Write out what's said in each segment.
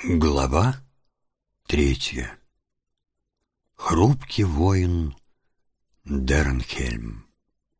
Глава 3. Хрупкий воин Дернхельм.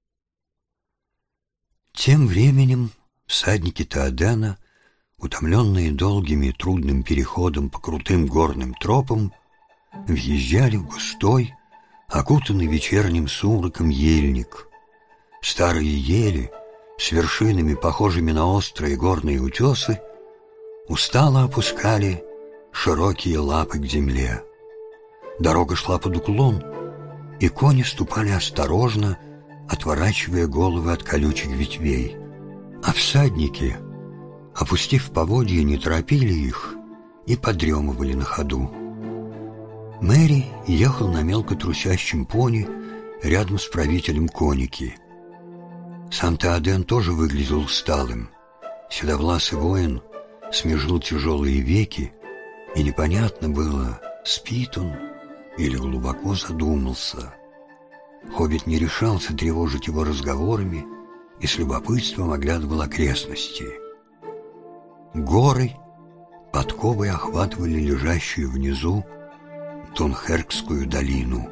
Тем временем всадники Теодена, утомленные долгим и трудным переходом по крутым горным тропам, въезжали в густой, окутанный вечерним сумраком ельник. Старые ели с вершинами, похожими на острые горные утесы, устало опускали широкие лапы к земле. Дорога шла под уклон, и кони ступали осторожно, отворачивая головы от колючих ветвей. А всадники, опустив поводья, не торопили их и подремывали на ходу. Мэри ехал на мелко трусящем пони рядом с правителем коники. Сам Теоден тоже выглядел усталым. Седовласый воин смежил тяжелые веки, и непонятно было, спит он или глубоко задумался. Хоббит не решался тревожить его разговорами и с любопытством оглядывал окрестности. Горы подковой охватывали лежащую внизу Дунхергскую долину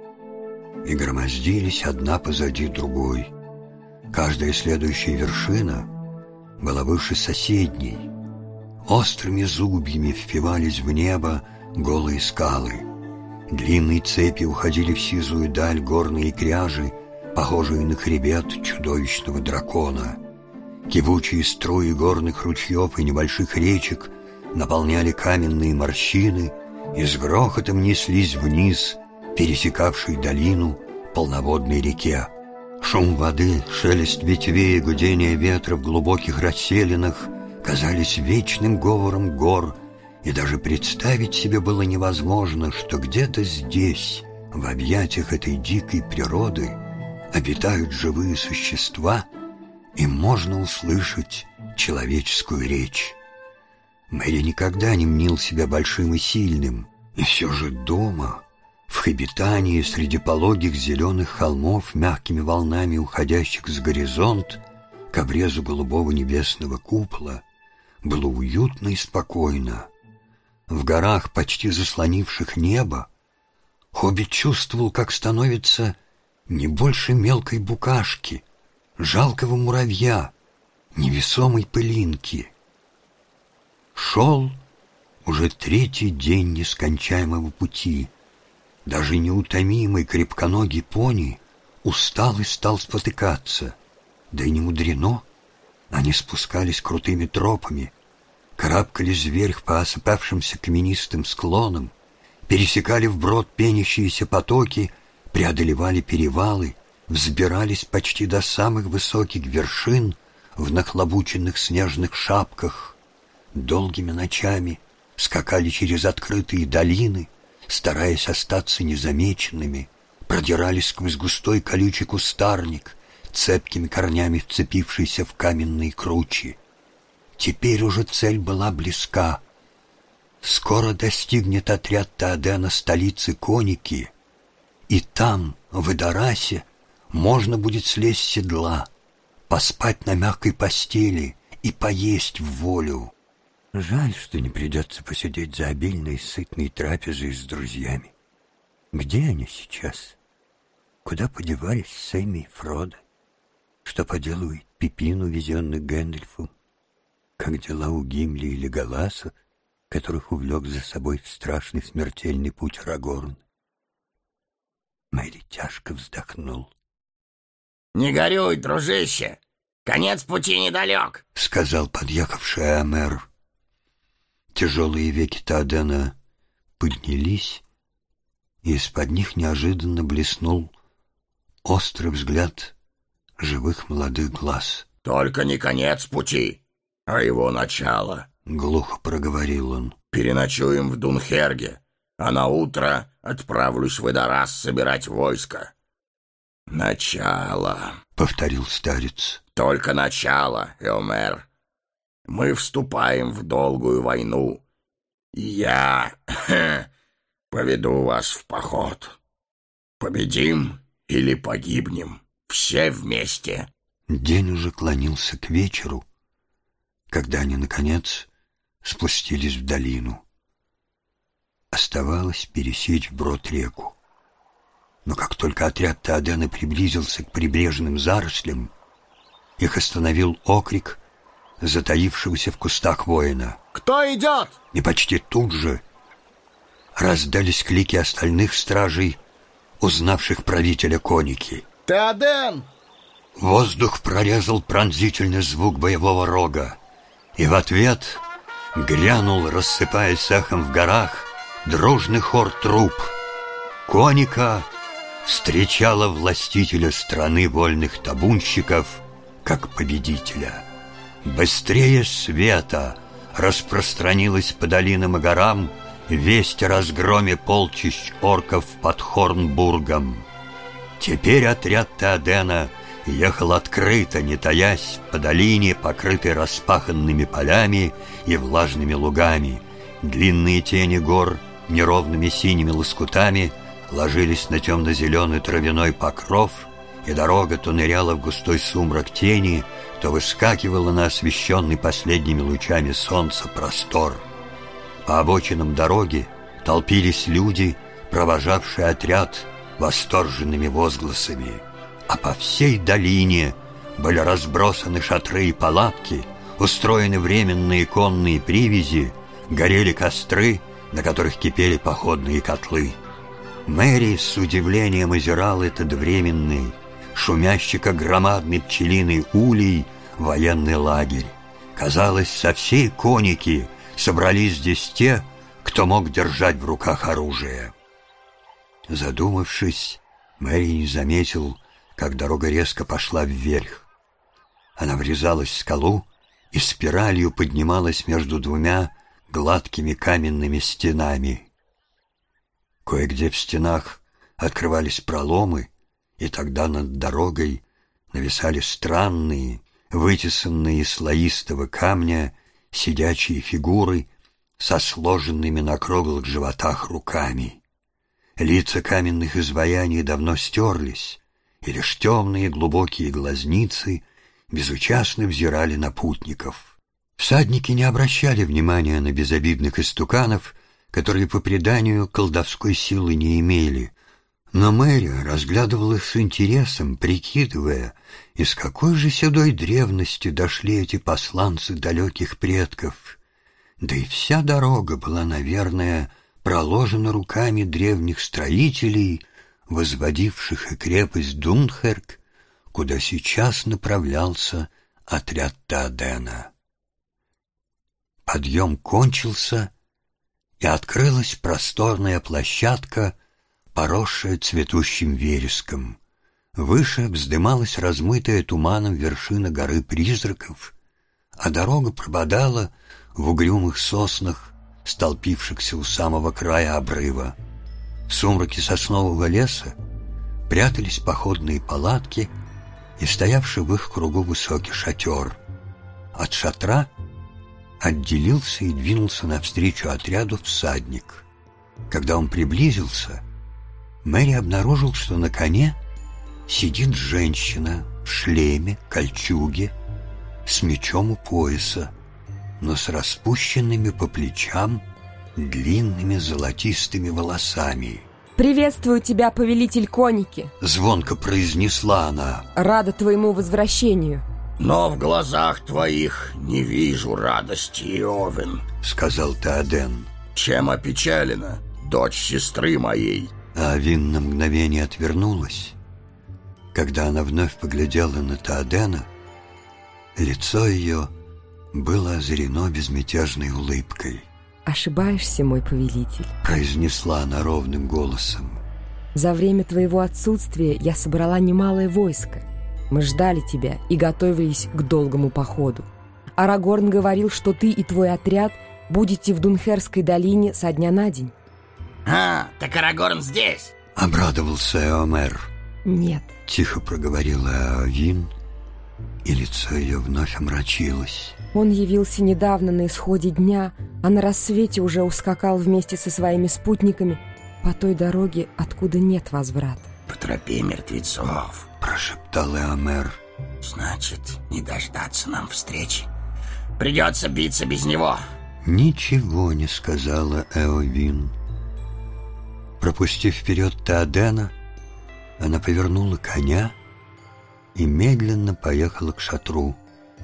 и громоздились одна позади другой. Каждая следующая вершина была выше соседней. Острыми зубьями впивались в небо голые скалы. Длинные цепи уходили в сизую даль горные кряжи, похожие на хребет чудовищного дракона. Кивучие струи горных ручьев и небольших речек наполняли каменные морщины и с грохотом неслись вниз, пересекавшей долину полноводной реке. Шум воды, шелест ветвей и гудение ветра в глубоких расселинах казались вечным говором гор, и даже представить себе было невозможно, что где-то здесь, в объятиях этой дикой природы, обитают живые существа, и можно услышать человеческую речь. Мэри никогда не мнил себя большим и сильным, и все же дома, в Хоббитании, среди пологих зеленых холмов, мягкими волнами уходящих с горизонт к обрезу голубого небесного купола, было уютно и спокойно. В горах, почти заслонивших небо, Хоббит чувствовал, как становится не больше мелкой букашки, жалкого муравья, невесомой пылинки. Шел уже третий день нескончаемого пути. Даже неутомимый крепконогий пони устал и стал спотыкаться. Да и не мудрено. Они спускались крутыми тропами, карабкались вверх по осыпавшимся каменистым склонам, пересекали вброд пенящиеся потоки, преодолевали перевалы, взбирались почти до самых высоких вершин в нахлобученных снежных шапках. Долгими ночами скакали через открытые долины, стараясь остаться незамеченными, продирались сквозь густой колючий кустарник, цепкими корнями вцепившийся в каменные кручи. Теперь уже цель была близка. Скоро достигнет отряд Теодена столицы Коники, и там, в Эдорасе, можно будет слезть с седла, поспать на мягкой постели и поесть в волю. Жаль, что не придется посидеть за обильной сытной трапезой с друзьями. Где они сейчас? Куда подевались Сэмми и Фродо? Что поделывает Пипин, увезенный Гэндальфом? Как дела у Гимли и Леголаса, которых увлек за собой в страшный смертельный путь Арагорн? Мэри тяжко вздохнул. «Не горюй, дружище! Конец пути недалек!» — сказал подъехавший Эомер. Тяжелые веки Теодена поднялись, и из-под них неожиданно блеснул острый взгляд живых молодых глаз. «Только не конец пути, а его начало», — глухо проговорил он. «Переночуем в Дунхерге, а на утро отправлюсь в Эдорас собирать войско». «Начало», — повторил старец. «Только начало, Эомер. Мы вступаем в долгую войну, и я поведу вас в поход. Победим или погибнем, все вместе». День уже клонился к вечеру, когда они, наконец, спустились в долину. Оставалось пересечь вброд реку. Но как только отряд Теодена приблизился к прибрежным зарослям, их остановил окрик затаившегося в кустах воина. «Кто идет?» И почти тут же раздались клики остальных стражей, узнавших правителя Коники. «Теоден!» Воздух прорезал пронзительный звук боевого рога, и в ответ грянул, рассыпаясь эхом в горах, дружный хор труп. Коника встречала властителя страны вольных табунщиков как победителя. Быстрее света распространилась по долинам и горам весть о разгроме полчищ орков под Хорнбургом. Теперь отряд Теодена ехал открыто, не таясь, по долине, покрытой распаханными полями и влажными лугами. Длинные тени гор неровными синими лоскутами ложились на темно-зеленый травяной покров, и дорога то ныряла в густой сумрак тени, то выскакивала на освещенный последними лучами солнца простор. По обочинам дороги толпились люди, провожавшие отряд восторженными возгласами. А по всей долине были разбросаны шатры и палатки, устроены временные конные привязи, горели костры, на которых кипели походные котлы. Мэри с удивлением озирал этот временный, шумящий, как громадный пчелиный улей, военный лагерь. Казалось, со всей Коники собрались здесь те, кто мог держать в руках оружие. Задумавшись, Мэри не заметил, как дорога резко пошла вверх. Она врезалась в скалу и спиралью поднималась между двумя гладкими каменными стенами. Кое-где в стенах открывались проломы, и тогда над дорогой нависали странные, вытесанные из слоистого камня сидячие фигуры со сложенными на круглых животах руками. Лица каменных изваяний давно стерлись, и лишь темные глубокие глазницы безучастно взирали на путников. Всадники не обращали внимания на безобидных истуканов, которые по преданию колдовской силы не имели, но Мэри разглядывала их с интересом, прикидывая, из какой же седой древности дошли эти посланцы далеких предков. Да и вся дорога была, наверное, проложена руками древних строителей, возводивших и крепость Дунхерк, куда сейчас направлялся отряд Теодена. Подъем кончился, и открылась просторная площадка, поросшая цветущим вереском. Выше вздымалась размытая туманом вершина горы призраков, а дорога пропадала в угрюмых соснах, столпившихся у самого края обрыва. В сумраке соснового леса прятались походные палатки и стоявший в их кругу высокий шатер. От шатра отделился и двинулся навстречу отряду всадник. Когда он приблизился, Мэри обнаружил, что на коне сидит женщина в шлеме, кольчуге, с мечом у пояса, но с распущенными по плечам длинными золотистыми волосами. «Приветствую тебя, повелитель Коники!» — звонко произнесла она. «Рада твоему возвращению!» «Но в глазах твоих не вижу радости, Иовин», — сказал Теоден. «Чем опечалена дочь сестры моей?» А Овин на мгновение отвернулась. Когда она вновь поглядела на Теодена, лицо ее было озарено безмятежной улыбкой. «Ошибаешься, мой повелитель», — произнесла она ровным голосом. «За время твоего отсутствия я собрала немалое войско. Мы ждали тебя и готовились к долгому походу. Арагорн говорил, что ты и твой отряд будете в Дунхерской долине со дня на день». «А, так Арагорн здесь!» — обрадовался Эомер. «Нет», — тихо проговорила Овин, и лицо ее вновь омрачилось. «Он явился недавно на исходе дня, а на рассвете уже ускакал вместе со своими спутниками по той дороге, откуда нет возврата». «По тропе мертвецов», — прошептал Эомер. «Значит, не дождаться нам встречи. Придется биться без него. Ничего не сказала Эовин. Пропустив вперед Теодена, она повернула коня и медленно поехала к шатру.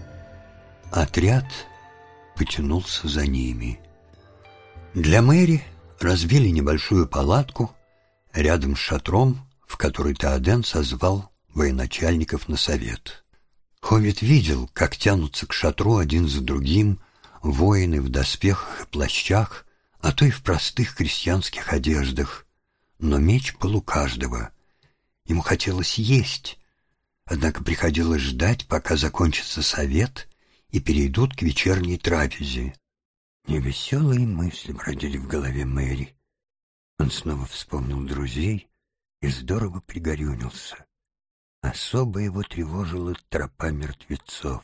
Отряд потянулся за ними. Для Мэри разбили небольшую палатку рядом с шатром, в который Теоден созвал военачальников на совет. Хоббит видел, как тянутся к шатру один за другим воины в доспехах и плащах, а то и в простых крестьянских одеждах. Но меч был у каждого. Ему хотелось есть, однако приходилось ждать, пока закончится совет и перейдут к вечерней трапезе. Невеселые мысли бродили в голове Мэри. Он снова вспомнил друзей и здорово пригорюнился. Особо его тревожила тропа мертвецов.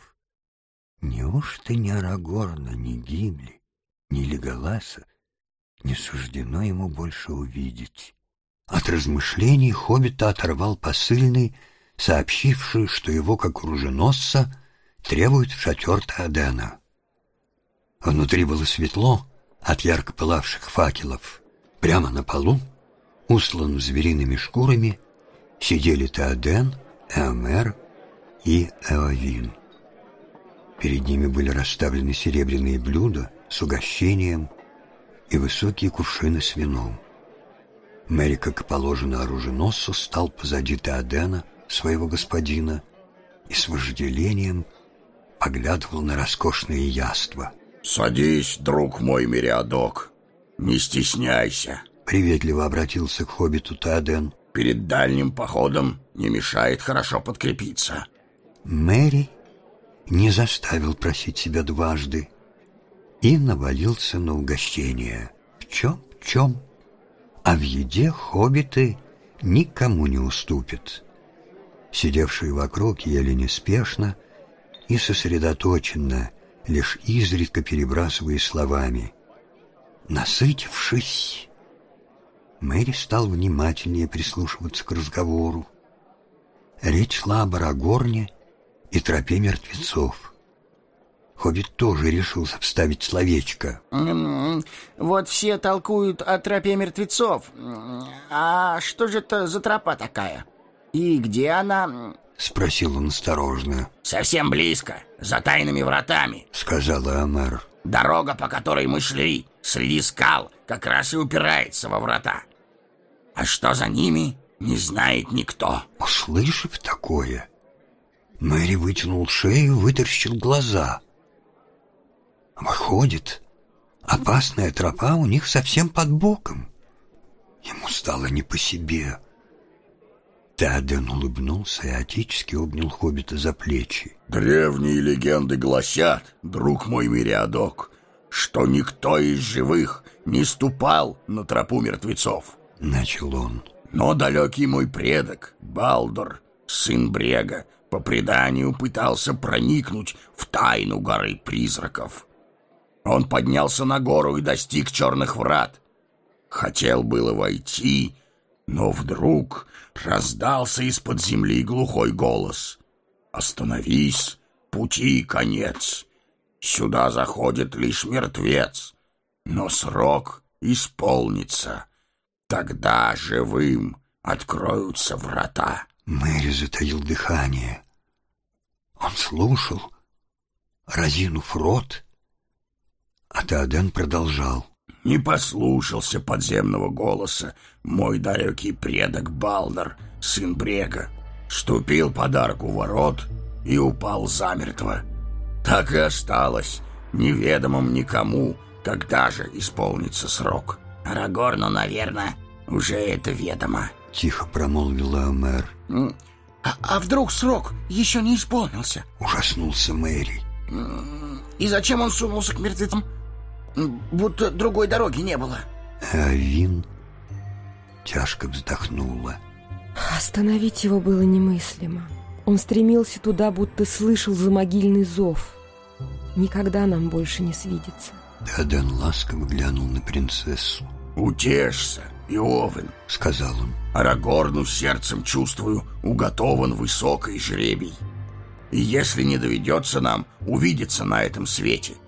Неужто ни Арагорна, ни Гимли, ни Леголаса не суждено ему больше увидеть? От размышлений хоббита оторвал посыльный, сообщивший, что его, как оруженосца, требуют в шатер Теодена. Внутри было светло от ярко пылавших факелов. Прямо на полу, устланном звериными шкурами, сидели Теоден, Эомер и Эовин. Перед ними были расставлены серебряные блюда с угощением и высокие кувшины с вином. Мэри, как и положено оруженосцу, стал позади Теодена, своего господина, и с вожделением поглядывал на роскошные яства. «Садись, друг мой Мериадок, не стесняйся», — приветливо обратился к хоббиту Теоден. «Перед дальним походом не мешает хорошо подкрепиться». Мэри не заставил просить себя дважды и навалился на угощение. В чем, а в еде хоббиты никому не уступят. Сидевшие вокруг ели неспешно и сосредоточенно, лишь изредка перебрасывая словами. Насытившись, Мэри стал внимательнее прислушиваться к разговору. Речь шла об Арагорне и тропе мертвецов. Хоббит тоже решился вставить словечко. Вот все толкуют о тропе мертвецов. А что же это за тропа такая? И где она? Спросил он осторожно. «Совсем близко, за тайными вратами», — сказал Эомер. «Дорога, по которой мы шли, среди скал, как раз и упирается во врата. А что за ними, не знает никто». Услышав такое, Мэри вытянул шею и вытаращил глаза. Выходит, опасная тропа у них совсем под боком. Ему стало не по себе. Теоден улыбнулся и отечески обнял хоббита за плечи. «Древние легенды гласят, друг мой Мериадок, что никто из живых не ступал на тропу мертвецов», — начал он. «Но далекий мой предок, Балдор, сын Брега, по преданию пытался проникнуть в тайну горы призраков. Он поднялся на гору и достиг черных врат. Хотел было войти, но вдруг раздался из-под земли глухой голос. «Остановись, пути конец. Сюда заходит лишь мертвец, но срок исполнится. Тогда живым откроются врата». Мэри затаил дыхание. Он слушал, разинув рот, а Теоден продолжал. «Не послушался подземного голоса мой далекий предок Балдор, сын Брега, ступил под арку ворот и упал замертво. Так и осталось неведомым никому, когда же исполнится срок». Арагорну, наверное, уже это ведомо, — тихо промолвил Эомер. А вдруг срок еще не исполнился? Ужаснулся Мэри. И зачем он сунулся к мертвецам? Будто другой дороги не было. Эовин тяжко вздохнула. Остановить его было немыслимо. Он стремился туда, будто слышал замогильный зов. Никогда нам больше не свидится. Теоден ласково глянул на принцессу. «Утешься, Иовин», — сказал он. «Арагорну сердцем чувствую, уготован высокий жребий. И если не доведется нам увидеться на этом свете,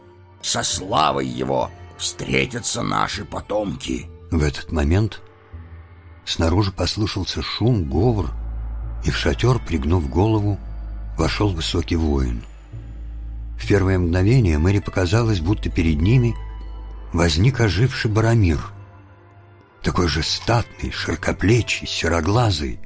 со славой его встретятся наши потомки». В этот момент снаружи послышался шум, говор, и в шатер, пригнув голову, вошел высокий воин. В первое мгновение Мэри показалось, будто перед ними возник оживший Барамир, такой же статный, широкоплечий, сероглазый.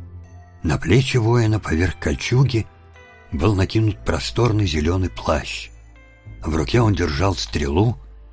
На плечи воина поверх кольчуги был накинут просторный зеленый плащ. В руке он держал стрелу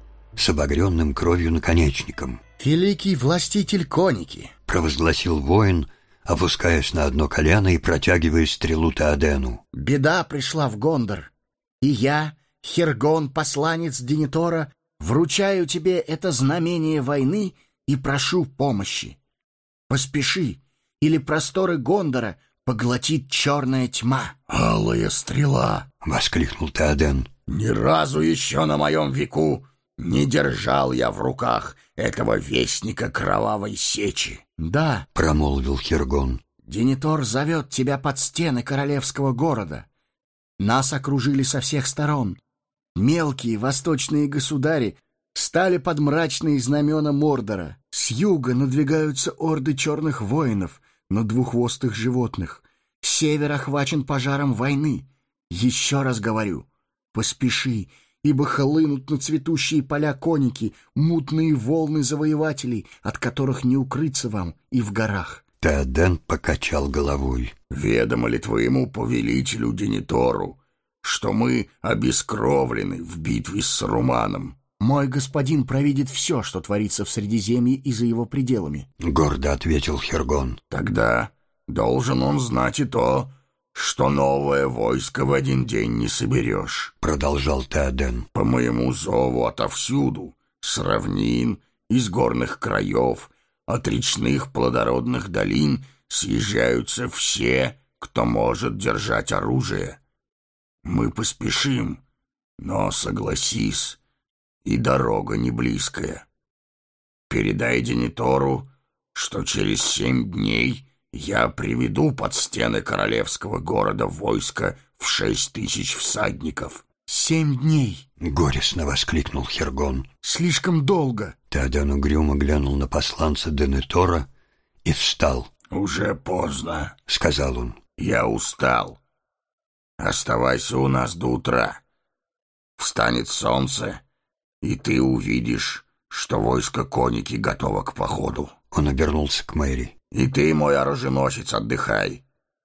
с обогренным кровью наконечником. «Великий властитель Коники!» — провозгласил воин, опускаясь на одно колено и протягивая стрелу Теодену. «Беда пришла в Гондор, и я, Хергон, посланец Денитора, вручаю тебе это знамение войны и прошу помощи. Поспеши, или просторы Гондора поглотит черная тьма». «Алая стрела!» — воскликнул Теоден. «Ни разу еще на моем веку не держал я в руках этого вестника кровавой сечи». «Да», — промолвил Хергон, — «Денитор зовет тебя под стены королевского города. Нас окружили со всех сторон. Мелкие восточные государи стали под мрачные знамена Мордора. С юга надвигаются орды черных воинов на двуххвостых животных. Север охвачен пожаром войны. Еще раз говорю, поспеши, ибо хлынут на цветущие поля Коники мутные волны завоевателей, от которых не укрыться вам и в горах». Теоден покачал головой. «Ведомо ли твоему повелителю Денитору, что мы обескровлены в битве с Саруманом?» «Мой господин провидит все, что творится в Средиземье и за его пределами», — гордо ответил Хергон. «Тогда должен он знать и то, что новое войско в один день не соберешь», — продолжал Теоден. «По моему зову отовсюду, с равнин, из горных краев, от речных плодородных долин съезжаются все, кто может держать оружие. Мы поспешим, но согласись, и дорога не близкая. Передай Денитору, что через 7 дней я приведу под стены королевского города войско в 6000 всадников». 7 дней! — горестно воскликнул Хергон. Слишком долго! Теоден угрюмо глянул на посланца Денитора и встал. «Уже поздно», — сказал он. «Я устал. Оставайся у нас до утра. Встанет солнце, и ты увидишь, что войско Коники готово к походу». Он обернулся к Мэри. «И ты, мой оруженосец, отдыхай.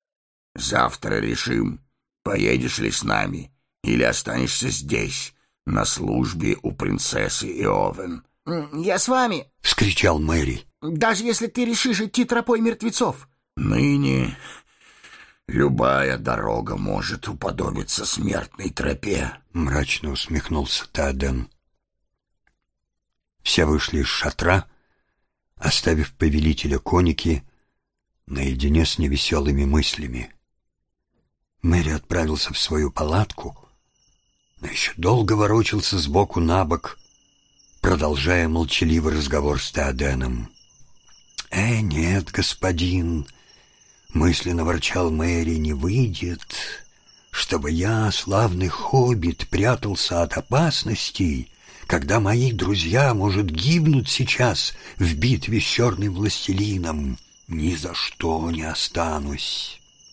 Завтра решим, поедешь ли с нами или останешься здесь, на службе у принцессы Иовен». «Я с вами!» — вскричал Мэри. «Даже если ты решишь идти тропой мертвецов». «Ныне любая дорога может уподобиться смертной тропе», — мрачно усмехнулся Теоден. Все вышли из шатра, оставив повелителя Коники наедине с невеселыми мыслями. Мэри отправился в свою палатку, но еще долго ворочался сбоку на бок, продолжая молчаливый разговор с Теоденом. Нет, господин», — мысленно ворчал Мэри, — «не выйдет, чтобы я, славный хоббит, прятался от опасностей, когда мои друзья, может, гибнут сейчас в битве с черным властелином. Ни за что не останусь».